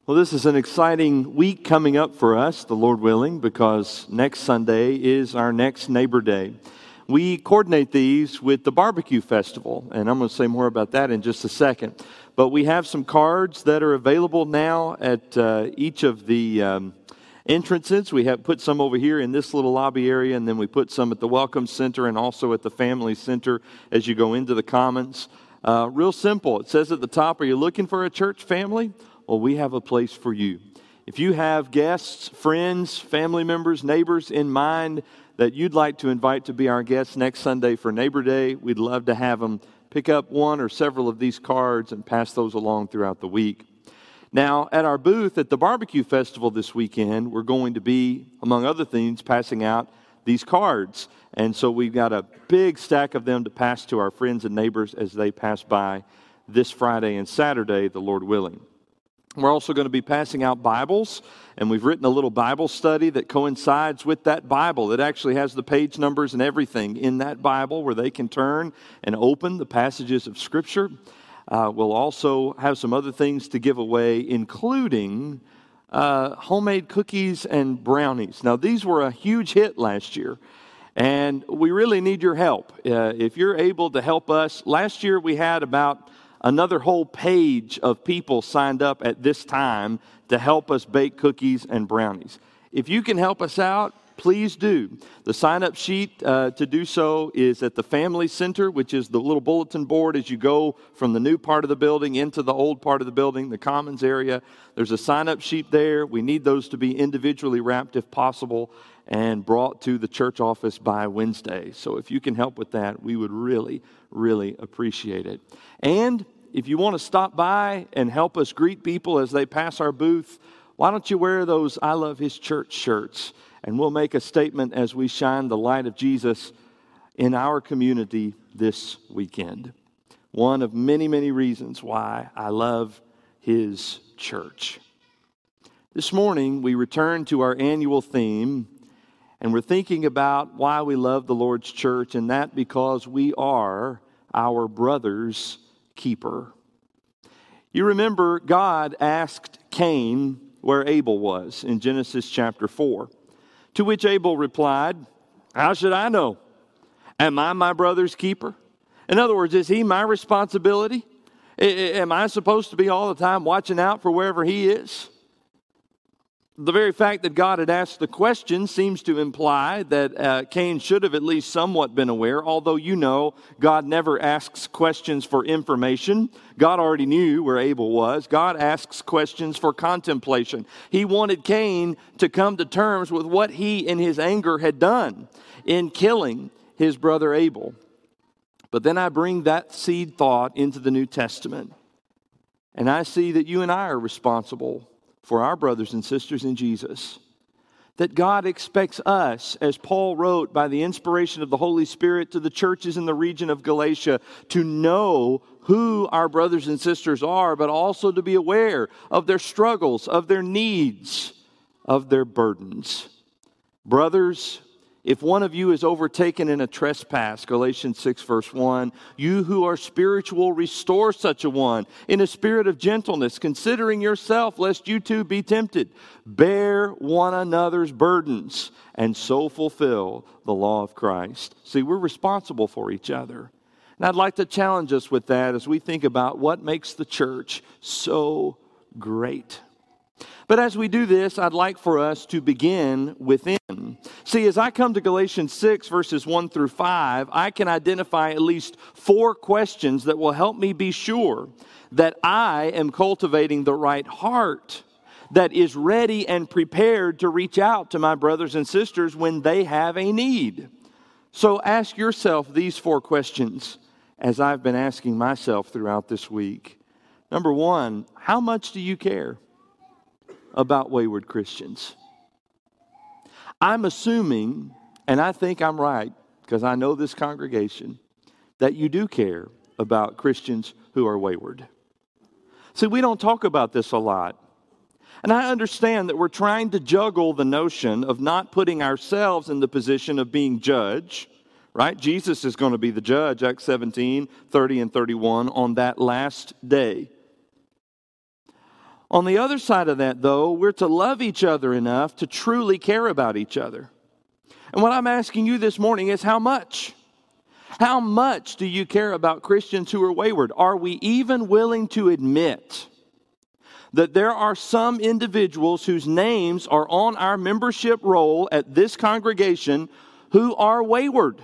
Well, this is an exciting week coming up for us, the Lord willing, because next Sunday is our next Neighbor Day. We coordinate these with the Barbecue Festival, and I'm going to say more about that in just a second. But we have some cards that are available now at each of the entrances. We have put some over here in this little lobby area, and then we put some at the Welcome Center and also at the Family Center as you go into the Commons. Real simple. It says at the top, are you looking for a church family? Well, we have a place for you. If you have guests, friends, family members, neighbors in mind that you'd like to invite to be our guests next Sunday for Neighbor Day, we'd love to have them pick up one or several of these cards and pass those along throughout the week. Now, at our booth at the Barbecue Festival this weekend, we're going to be, among other things, passing out these cards. And so we've got a big stack of them to pass to our friends and neighbors as they pass by this Friday and Saturday, the Lord willing. We're also going to be passing out Bibles, and we've written a little Bible study that coincides with that Bible. It actually has the page numbers and everything in that Bible where they can turn and open the passages of Scripture. We'll also have some other things to give away, including homemade cookies and brownies. Now, these were a huge hit last year, and we really need your help. If you're able to help us, last year we had about another whole page of people signed up at this time to help us bake cookies and brownies. If you can help us out, please do. The sign-up sheet to do so is at the Family Center, which is the little bulletin board as you go from the new part of the building into the old part of the building, the Commons area. There's a sign-up sheet there. We need those to be individually wrapped if possible and brought to the church office by Wednesday. So if you can help with that, we would really, really appreciate it. And if you want to stop by and help us greet people as they pass our booth, why don't you wear those I Love His Church shirts? And we'll make a statement as we shine the light of Jesus in our community this weekend. One of many, many reasons why I love His church. This morning, we return to our annual theme, and we're thinking about why we love the Lord's church, and that because we are our brother's keeper. You remember God asked Cain where Abel was in Genesis chapter 4, to which Abel replied, "How should I know? Am I my brother's keeper?" In other words, is he my responsibility? Am I supposed to be all the time watching out for wherever he is? The very fact that God had asked the question seems to imply that Cain should have at least somewhat been aware, although you know God never asks questions for information. God already knew where Abel was. God asks questions for contemplation. He wanted Cain to come to terms with what he in his anger had done in killing his brother Abel. But then I bring that seed thought into the New Testament, and I see that you and I are responsible for our brothers and sisters in Jesus. That God expects us, as Paul wrote by the inspiration of the Holy Spirit to the churches in the region of Galatia, to know who our brothers and sisters are, but also to be aware of their struggles, of their needs, of their burdens. Brothers, if one of you is overtaken in a trespass, Galatians 6 verse 1, you who are spiritual, restore such a one in a spirit of gentleness, considering yourself, lest you too be tempted. Bear one another's burdens, and so fulfill the law of Christ. See, we're responsible for each other. And I'd like to challenge us with that as we think about what makes the church so great. But as we do this, I'd like for us to begin within. See, as I come to Galatians 6, verses 1 through 5, I can identify at least 4 questions that will help me be sure that I am cultivating the right heart that is ready and prepared to reach out to my brothers and sisters when they have a need. So ask yourself these 4 questions as I've been asking myself throughout this week. Number 1, how much do you care about wayward Christians? I'm assuming, and I think I'm right, because I know this congregation, that you do care about Christians who are wayward. See, we don't talk about this a lot. And I understand that we're trying to juggle the notion of not putting ourselves in the position of being judge, right? Jesus is going to be the judge, Acts 17, 30 and 31, on that last day. On the other side of that, though, we're to love each other enough to truly care about each other. And what I'm asking you this morning is how much? How much do you care about Christians who are wayward? Are we even willing to admit that there are some individuals whose names are on our membership roll at this congregation who are wayward?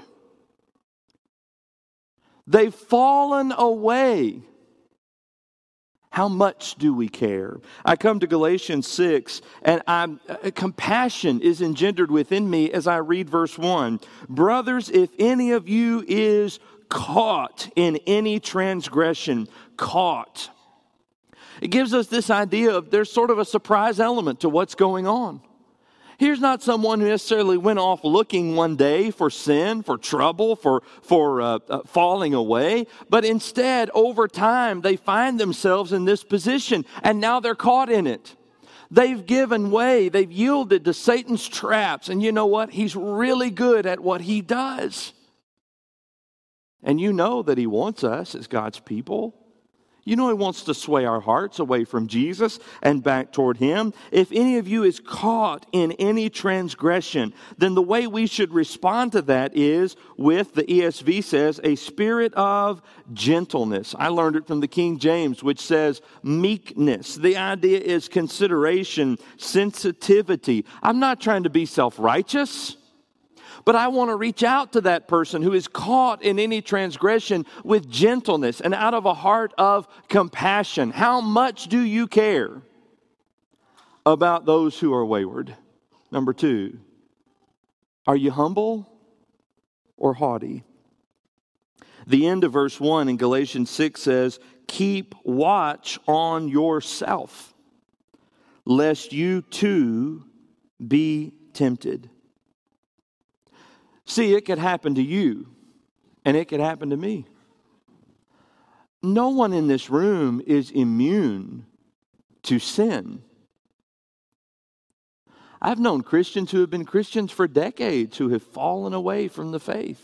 They've fallen away. How much do we care? I come to Galatians 6, and compassion is engendered within me as I read verse 1. Brothers, if any of you is caught in any transgression, caught. It gives us this idea of there's sort of a surprise element to what's going on. Here's not someone who necessarily went off looking one day for sin, for trouble, for falling away. But instead, over time, they find themselves in this position, and now they're caught in it. They've given way. They've yielded to Satan's traps. And you know what? He's really good at what he does. And you know that he wants us as God's people. You know he wants to sway our hearts away from Jesus and back toward him. If any of you is caught in any transgression, then the way we should respond to that is with, the ESV says, a spirit of gentleness. I learned it from the King James, which says meekness. The idea is consideration, sensitivity. I'm not trying to be self-righteous, but I want to reach out to that person who is caught in any transgression with gentleness and out of a heart of compassion. How much do you care about those who are wayward? Number 2, are you humble or haughty? The end of verse 1 in Galatians 6 says, keep watch on yourself, lest you too be tempted. See, it could happen to you, and it could happen to me. No one in this room is immune to sin. I've known Christians who have been Christians for decades who have fallen away from the faith.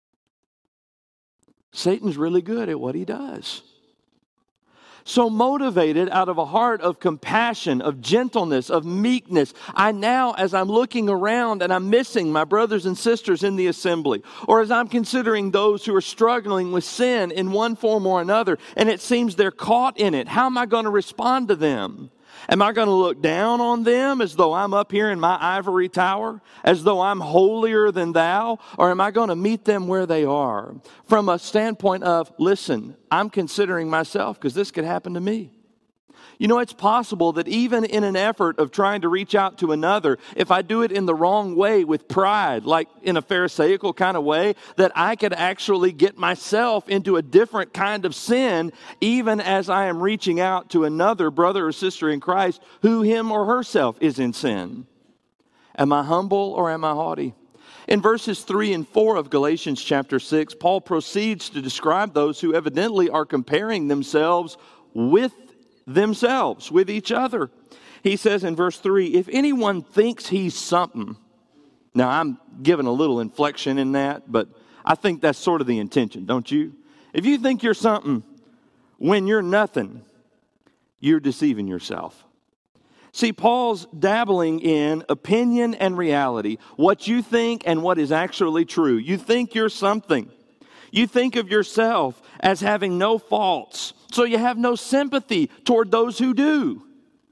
Satan's really good at what he does. So motivated out of a heart of compassion, of gentleness, of meekness, I now, as I'm looking around and I'm missing my brothers and sisters in the assembly, or as I'm considering those who are struggling with sin in one form or another, and it seems they're caught in it, how am I going to respond to them? Am I going to look down on them as though I'm up here in my ivory tower, as though I'm holier than thou? Or am I going to meet them where they are from a standpoint of, listen, I'm considering myself because this could happen to me. You know, it's possible that even in an effort of trying to reach out to another, if I do it in the wrong way with pride, like in a Pharisaical kind of way, that I could actually get myself into a different kind of sin, even as I am reaching out to another brother or sister in Christ who him or herself is in sin. Am I humble or am I haughty? In verses 3 and 4 of Galatians chapter 6, Paul proceeds to describe those who evidently are comparing themselves with each other. He says in verse 3, if anyone thinks he's something, now I'm giving a little inflection in that, but I think that's sort of the intention, don't you? If you think you're something when you're nothing, you're deceiving yourself. See, Paul's dabbling in opinion and reality, what you think and what is actually true. You think you're something. You think of yourself as having no faults, so you have no sympathy toward those who do.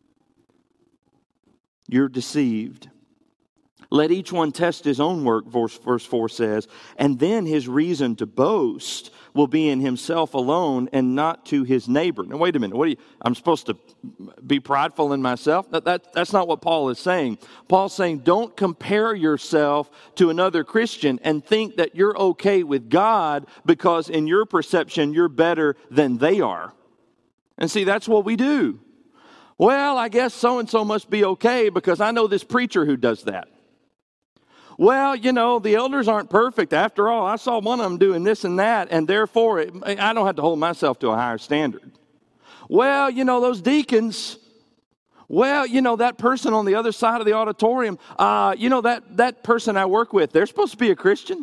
You're deceived. Let each one test his own work, verse 4 says, and then his reason to boast will be in himself alone and not to his neighbor. Now, wait a minute. I'm supposed to be prideful in myself? That's not what Paul is saying. Paul's saying, don't compare yourself to another Christian and think that you're okay with God because in your perception, you're better than they are. And see, that's what we do. Well, I guess so-and-so must be okay because I know this preacher who does that. Well, you know, the elders aren't perfect. After all, I saw one of them doing this and that, and therefore, I don't have to hold myself to a higher standard. Well, you know, those deacons, well, you know, that person on the other side of the auditorium, you know, that person I work with, they're supposed to be a Christian.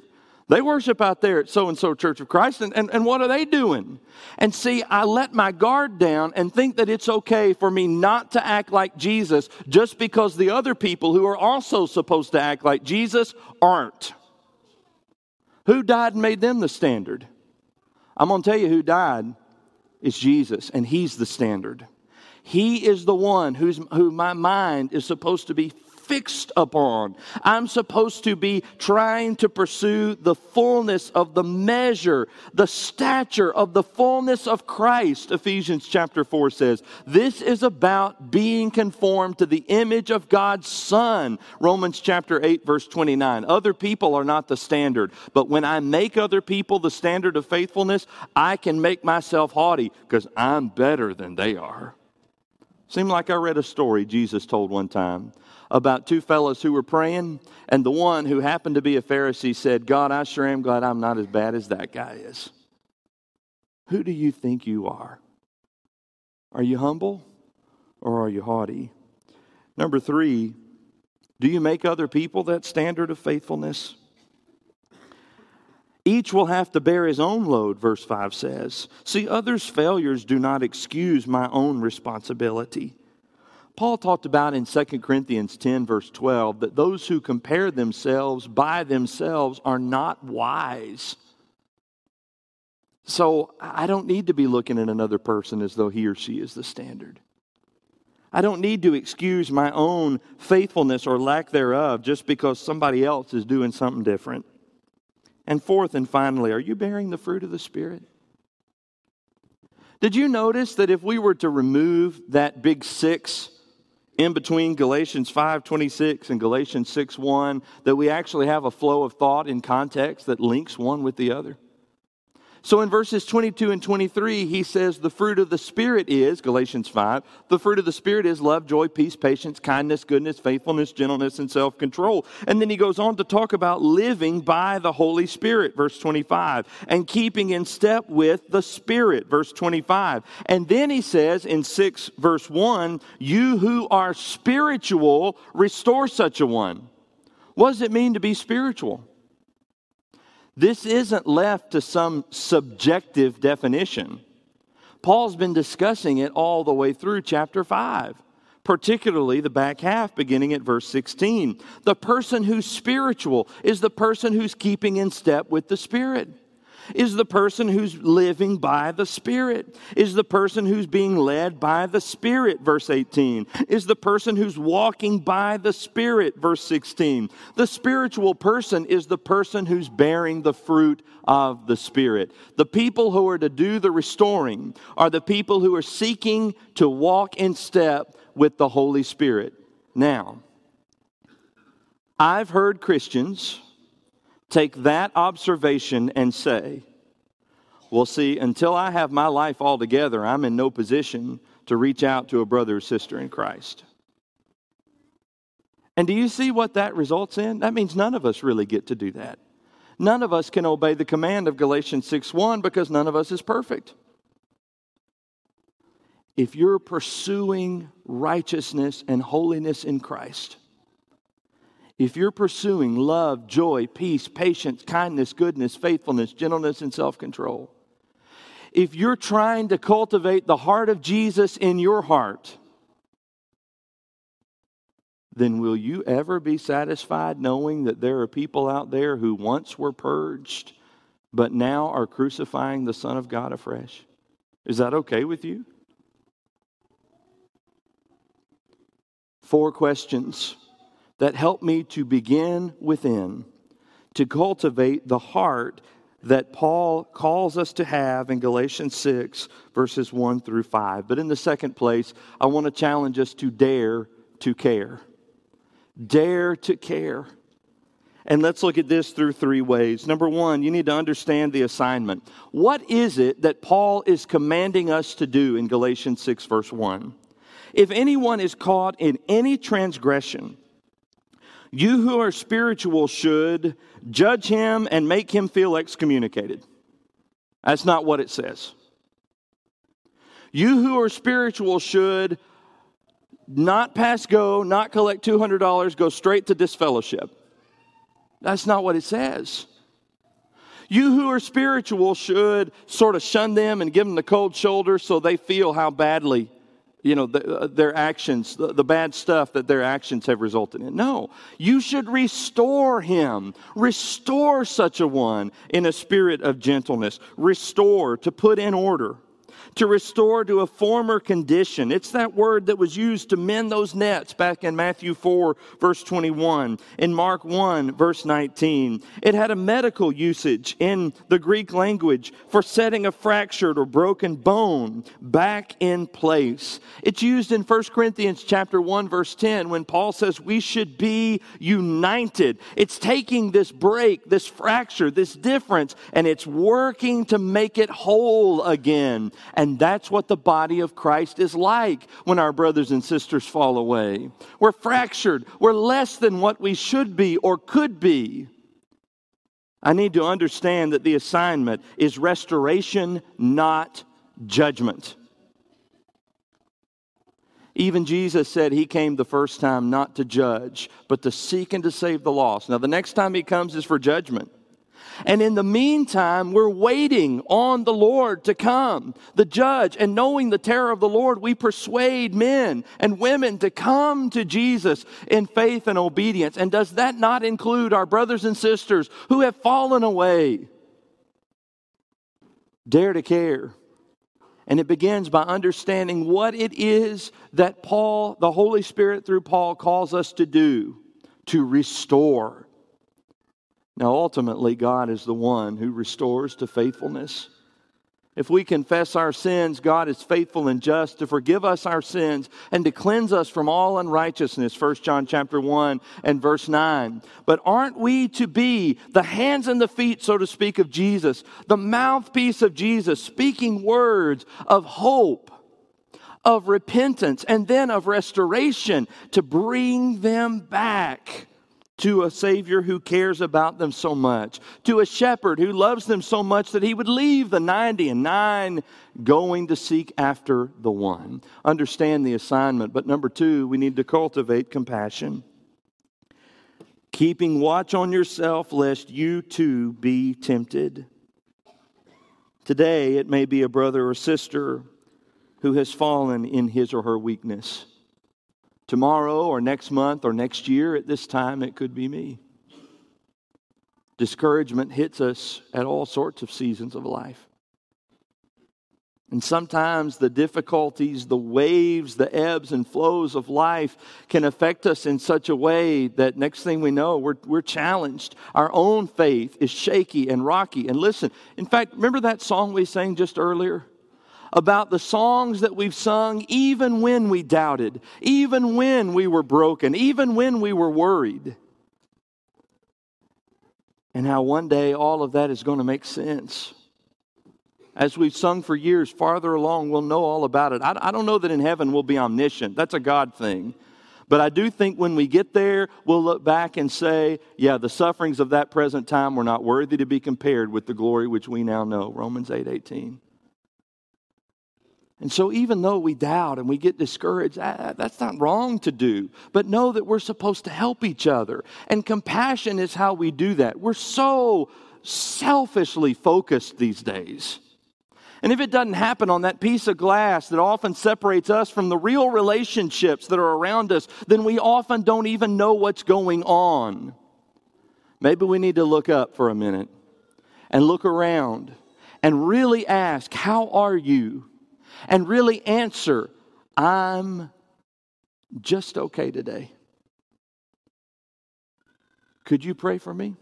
They worship out there at so-and-so Church of Christ, and what are they doing? And see, I let my guard down and think that it's okay for me not to act like Jesus just because the other people who are also supposed to act like Jesus aren't. Who died and made them the standard? I'm going to tell you who died. It's Jesus, and He's the standard. He is the one who my mind is supposed to be fixed upon. I'm supposed to be trying to pursue the fullness of the measure, the stature of the fullness of Christ. Ephesians chapter 4 says, this is about being conformed to the image of God's Son. Romans chapter 8 verse 29. Other people are not the standard, but when I make other people the standard of faithfulness, I can make myself haughty because I'm better than they are. Seemed like I read a story Jesus told one time about two fellows who were praying, and the one who happened to be a Pharisee said, God, I sure am glad I'm not as bad as that guy is. Who do you think you are? Are you humble or are you haughty? Number 3, do you make other people that standard of faithfulness? Each will have to bear his own load, verse 5 says. See, others' failures do not excuse my own responsibility. Paul talked about in 2 Corinthians 10, verse 12, that those who compare themselves by themselves are not wise. So I don't need to be looking at another person as though he or she is the standard. I don't need to excuse my own faithfulness or lack thereof just because somebody else is doing something different. And fourth and finally, are you bearing the fruit of the Spirit? Did you notice that if we were to remove that big 6 in between Galatians 5:26 and Galatians 6:1, that we actually have a flow of thought in context that links one with the other? So in verses 22 and 23, he says the fruit of the Spirit is, Galatians 5, the fruit of the Spirit is love, joy, peace, patience, kindness, goodness, faithfulness, gentleness, and self-control. And then he goes on to talk about living by the Holy Spirit, verse 25, and keeping in step with the Spirit, verse 25. And then he says in 6, verse 1, you who are spiritual, restore such a one. What does it mean to be spiritual? This isn't left to some subjective definition. Paul's been discussing it all the way through chapter 5, particularly the back half beginning at verse 16. The person who's spiritual is the person who's keeping in step with the Spirit, is the person who's living by the Spirit, is the person who's being led by the Spirit, verse 18, is the person who's walking by the Spirit, verse 16. The spiritual person is the person who's bearing the fruit of the Spirit. The people who are to do the restoring are the people who are seeking to walk in step with the Holy Spirit. Now, I've heard Christians take that observation and say, well, see, until I have my life all together, I'm in no position to reach out to a brother or sister in Christ. And do you see what that results in? That means none of us really get to do that. None of us can obey the command of Galatians 6:1 because none of us is perfect. If you're pursuing righteousness and holiness in Christ, if you're pursuing love, joy, peace, patience, kindness, goodness, faithfulness, gentleness, and self-control, if you're trying to cultivate the heart of Jesus in your heart, then will you ever be satisfied knowing that there are people out there who once were purged, but now are crucifying the Son of God afresh? Is that okay with you? 4 questions that help me to begin within, to cultivate the heart that Paul calls us to have in Galatians 6, verses 1 through 5. But in the second place, I want to challenge us to dare to care. Dare to care. And let's look at this through 3 ways. Number 1, you need to understand the assignment. What is it that Paul is commanding us to do in Galatians 6, verse 1? If anyone is caught in any transgression, you who are spiritual should judge him and make him feel excommunicated. That's not what it says. You who are spiritual should not pass go, not collect $200, go straight to disfellowship. That's not what it says. You who are spiritual should sort of shun them and give them the cold shoulder so they feel how badly, their actions, the bad stuff that their actions have resulted in. No, you should restore him. Restore such a one in a spirit of gentleness. Restore, to put in order. To restore to a former condition. It's that word that was used to mend those nets back in Matthew 4, verse 21, in Mark 1, verse 19. It had a medical usage in the Greek language for setting a fractured or broken bone back in place. It's used in 1 Corinthians chapter 1, verse 10, when Paul says we should be united. It's taking this break, this fracture, this difference, and it's working to make it whole again. And that's what the body of Christ is like when our brothers and sisters fall away. We're fractured. We're less than what we should be or could be. I need to understand that the assignment is restoration, not judgment. Even Jesus said he came the first time not to judge, but to seek and to save the lost. Now, the next time he comes is for judgment. And in the meantime, we're waiting on the Lord to come, the judge. And knowing the terror of the Lord, we persuade men and women to come to Jesus in faith and obedience. And does that not include our brothers and sisters who have fallen away? Dare to care. And it begins by understanding what it is that Paul, the Holy Spirit through Paul, calls us to do, to restore. Now, ultimately, God is the one who restores to faithfulness. If we confess our sins, God is faithful and just to forgive us our sins and to cleanse us from all unrighteousness, 1 John chapter 1 and verse 9. But aren't we to be the hands and the feet, so to speak, of Jesus, the mouthpiece of Jesus, speaking words of hope, of repentance, and then of restoration to bring them back to a Savior who cares about them so much, to a shepherd who loves them so much that he would leave the 99 going to seek after the one. Understand the assignment. But number 2, we need to cultivate compassion. Keeping watch on yourself lest you too be tempted. Today it may be a brother or sister who has fallen in his or her weakness. Tomorrow or next month or next year at this time, it could be me. Discouragement hits us at all sorts of seasons of life. And sometimes the difficulties, the waves, the ebbs and flows of life can affect us in such a way that next thing we know, we're challenged. Our own faith is shaky and rocky. And listen, in fact, remember that song we sang just earlier? About the songs that we've sung even when we doubted, even when we were broken, even when we were worried. And how one day all of that is going to make sense. As we've sung for years, farther along we'll know all about it. I don't know that in heaven we'll be omniscient. That's a God thing. But I do think when we get there, we'll look back and say, yeah, the sufferings of that present time were not worthy to be compared with the glory which we now know. Romans 8:18. And so even though we doubt and we get discouraged, that's not wrong to do. But know that we're supposed to help each other. And compassion is how we do that. We're so selfishly focused these days. And if it doesn't happen on that piece of glass that often separates us from the real relationships that are around us, then we often don't even know what's going on. Maybe we need to look up for a minute and look around and really ask, how are you? And really answer, I'm just okay today. Could you pray for me?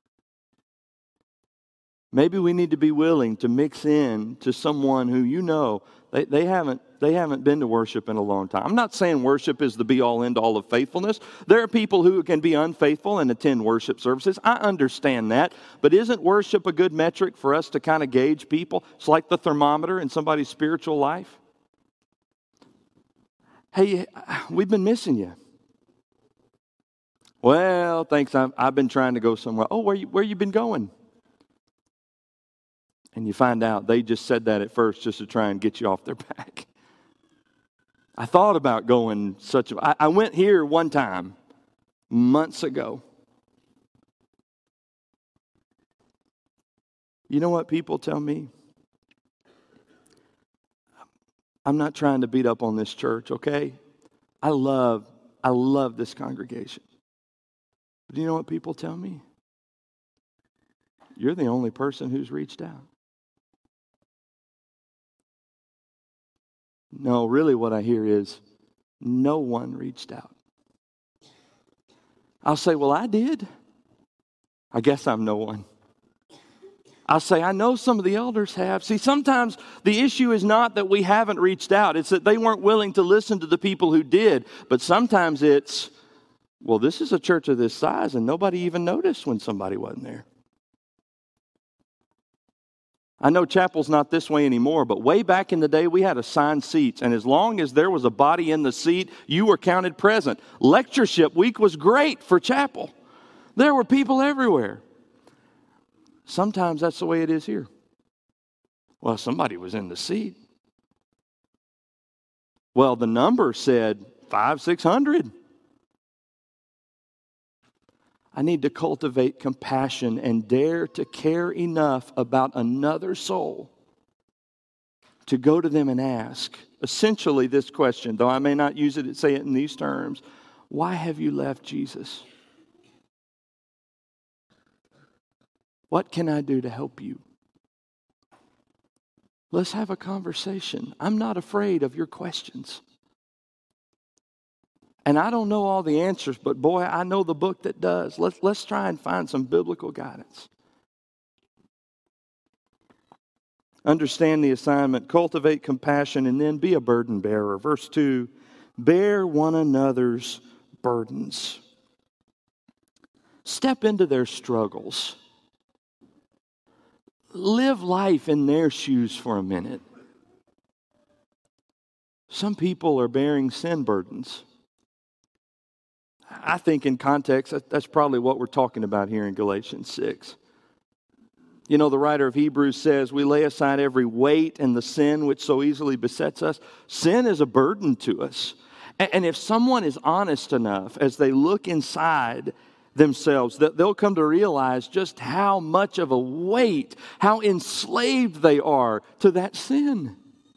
Maybe we need to be willing to mix in to someone who they haven't been to worship in a long time. I'm not saying worship is the be-all, end-all of faithfulness. There are people who can be unfaithful and attend worship services. I understand that. But isn't worship a good metric for us to kind of gauge people? It's like the thermometer in somebody's spiritual life. Hey, we've been missing you. Well, thanks. I've been trying to go somewhere. Oh, where you been going? And you find out they just said that at first just to try and get you off their back. I thought about going I went here one time, months ago. You know what people tell me? I'm not trying to beat up on this church, okay? I love this congregation. But you know what people tell me? You're the only person who's reached out. No, really what I hear is, no one reached out. I'll say, well, I did. I guess I'm no one. I'll say, I know some of the elders have. See, sometimes the issue is not that we haven't reached out. It's that they weren't willing to listen to the people who did. But sometimes it's, well, this is a church of this size and nobody even noticed when somebody wasn't there. I know chapel's not this way anymore, but way back in the day, we had assigned seats. And as long as there was a body in the seat, you were counted present. Lectureship week was great for chapel. There were people everywhere. Sometimes that's the way it is here. Well, somebody was in the seat. Well, the number said 500, 600. I need to cultivate compassion and dare to care enough about another soul to go to them and ask, essentially this question, though I may not use it, say it in these terms, why have you left Jesus? What can I do to help you? Let's have a conversation. I'm not afraid of your questions. And I don't know all the answers, but boy, I know the book that does. Let's try and find some biblical guidance. Understand the assignment, cultivate compassion, and then be a burden bearer. Verse 2, bear one another's burdens. Step into their struggles. Live life in their shoes for a minute. Some people are bearing sin burdens. I think in context, that's probably what we're talking about here in Galatians 6. You know, the writer of Hebrews says, we lay aside every weight and the sin which so easily besets us. Sin is a burden to us. And if someone is honest enough as they look inside themselves, they'll come to realize just how much of a weight, how enslaved they are to that sin.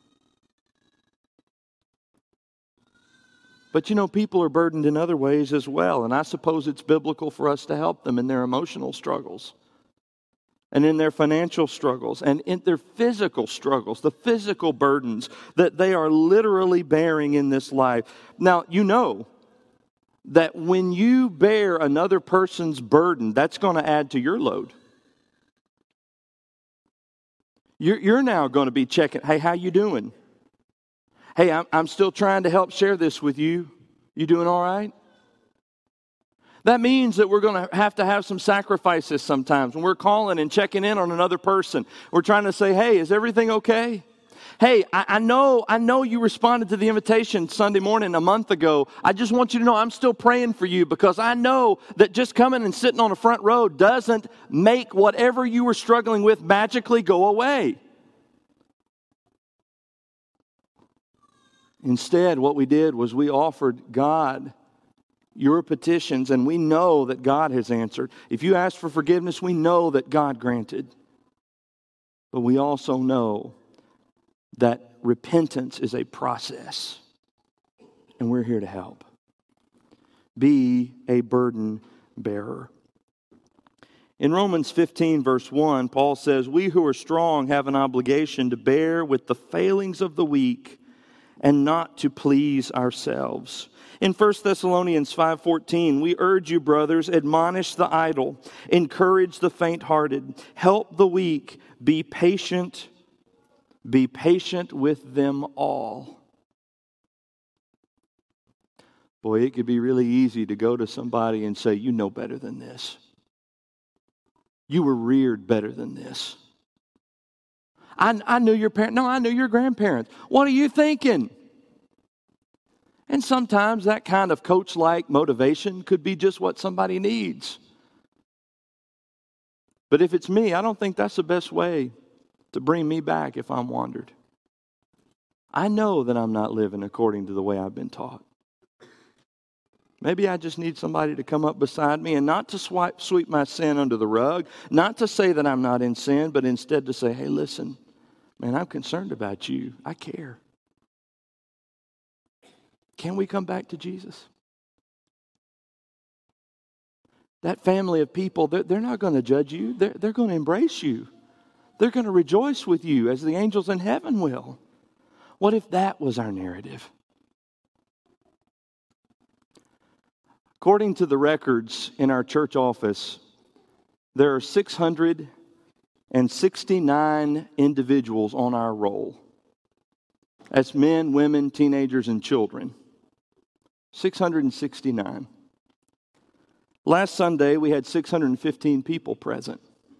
But you know, people are burdened in other ways as well, and I suppose it's biblical for us to help them in their emotional struggles, and in their financial struggles, and in their physical struggles, the physical burdens that they are literally bearing in this life. Now, you know that when you bear another person's burden, that's going to add to your load. You're now going to be checking, hey, how you doing? Hey, I'm still trying to help share this with you. You doing all right? That means that we're going to have some sacrifices sometimes. When we're calling and checking in on another person, we're trying to say, hey, is everything okay? Hey, I know you responded to the invitation Sunday morning a month ago. I just want you to know I'm still praying for you because I know that just coming and sitting on a front row doesn't make whatever you were struggling with magically go away. Instead, what we did was we offered God your petitions, and we know that God has answered. If you ask for forgiveness, we know that God granted. But we also know that repentance is a process, and we're here to help. Be a burden bearer. In Romans 15, verse 1, Paul says, we who are strong have an obligation to bear with the failings of the weak and not to please ourselves. In 1 Thessalonians 5:14, we urge you, brothers, admonish the idle, encourage the faint-hearted, help the weak, be patient with them all. Boy, it could be really easy to go to somebody and say, you know better than this. You were reared better than this. I knew your parents. No, I knew your grandparents. What are you thinking? And sometimes that kind of coach-like motivation could be just what somebody needs. But if it's me, I don't think that's the best way to bring me back if I'm wandered. I know that I'm not living according to the way I've been taught. Maybe I just need somebody to come up beside me and not to sweep my sin under the rug, not to say that I'm not in sin, but instead to say, hey, listen, man, I'm concerned about you. I care. Can we come back to Jesus? That family of people, they're not going to judge you. They're going to embrace you. They're going to rejoice with you as the angels in heaven will. What if that was our narrative? According to the records in our church office, there are 669 individuals on our roll. That's men, women, teenagers, and children. 669. Last Sunday, we had 615 people present.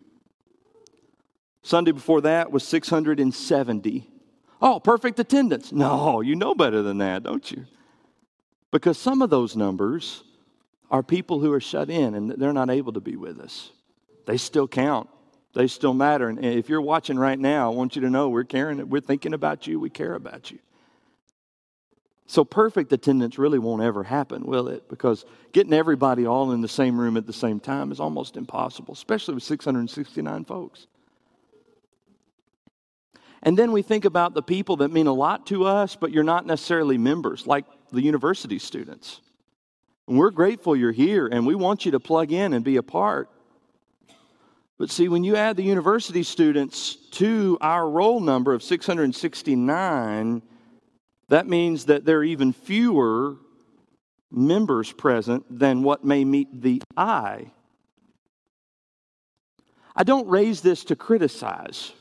Sunday before that was 670. Oh, perfect attendance. No, you know better than that, don't you? Because some of those numbers are people who are shut in and they're not able to be with us. They still count. They still matter. And if you're watching right now, I want you to know we're caring. We're thinking about you. We care about you. So perfect attendance really won't ever happen, will it? Because getting everybody all in the same room at the same time is almost impossible, especially with 669 folks. And then we think about the people that mean a lot to us, but you're not necessarily members, like the university students. And we're grateful you're here, and we want you to plug in and be a part. But see, when you add the university students to our roll number of 669, that means that there are even fewer members present than what may meet the eye. I don't raise this to criticize,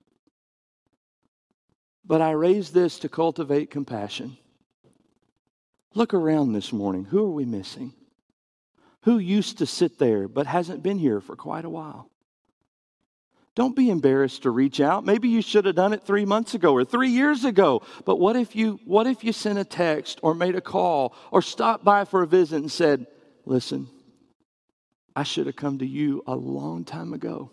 but I raise this to cultivate compassion. Look around this morning. Who are we missing? Who used to sit there but hasn't been here for quite a while? Don't be embarrassed to reach out. Maybe you should have done it 3 months ago or 3 years ago. But what if you sent a text or made a call or stopped by for a visit and said, listen, I should have come to you a long time ago.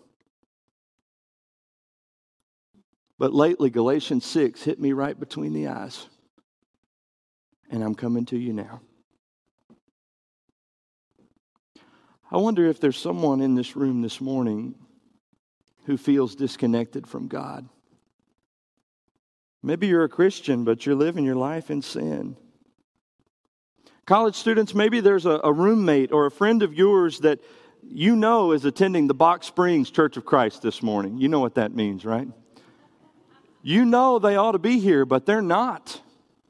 But lately, Galatians 6 hit me right between the eyes. And I'm coming to you now. I wonder if there's someone in this room this morning who feels disconnected from God. Maybe you're a Christian, but you're living your life in sin. College students, maybe there's a roommate or a friend of yours that you know is attending the Box Springs Church of Christ this morning. You know what that means, right? You know they ought to be here, but they're not.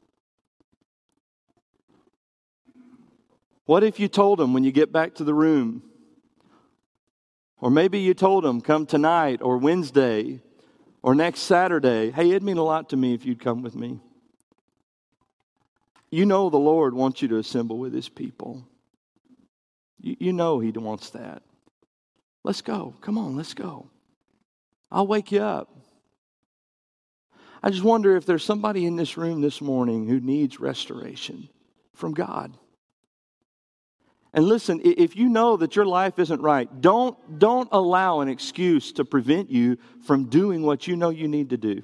What if you told them when you get back to the room? Or maybe you told them, come tonight or Wednesday or next Saturday. Hey, it'd mean a lot to me if you'd come with me. You know the Lord wants you to assemble with His people. You know He wants that. Let's go. Come on, let's go. I'll wake you up. I just wonder if there's somebody in this room this morning who needs restoration from God. And listen, if you know that your life isn't right, don't allow an excuse to prevent you from doing what you know you need to do.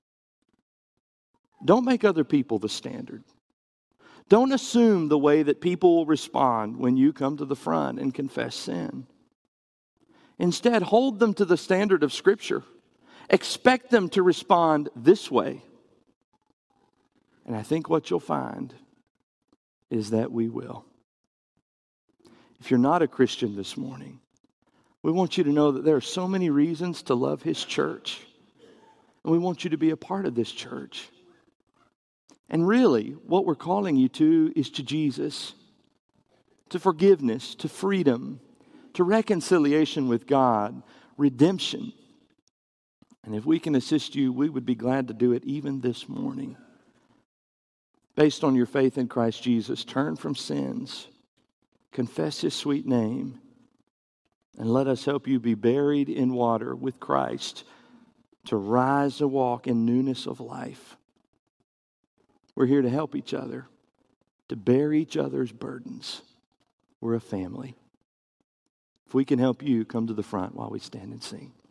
Don't make other people the standard. Don't assume the way that people will respond when you come to the front and confess sin. Instead, hold them to the standard of Scripture. Expect them to respond this way. And I think what you'll find is that we will. If you're not a Christian this morning, we want you to know that there are so many reasons to love His church. And we want you to be a part of this church. And really, what we're calling you to is to Jesus, to forgiveness, to freedom, to reconciliation with God, redemption. And if we can assist you, we would be glad to do it even this morning. Based on your faith in Christ Jesus, turn from sins, confess His sweet name, and let us help you be buried in water with Christ to rise to walk in newness of life. We're here to help each other, to bear each other's burdens. We're a family. If we can help you, come to the front while we stand and sing.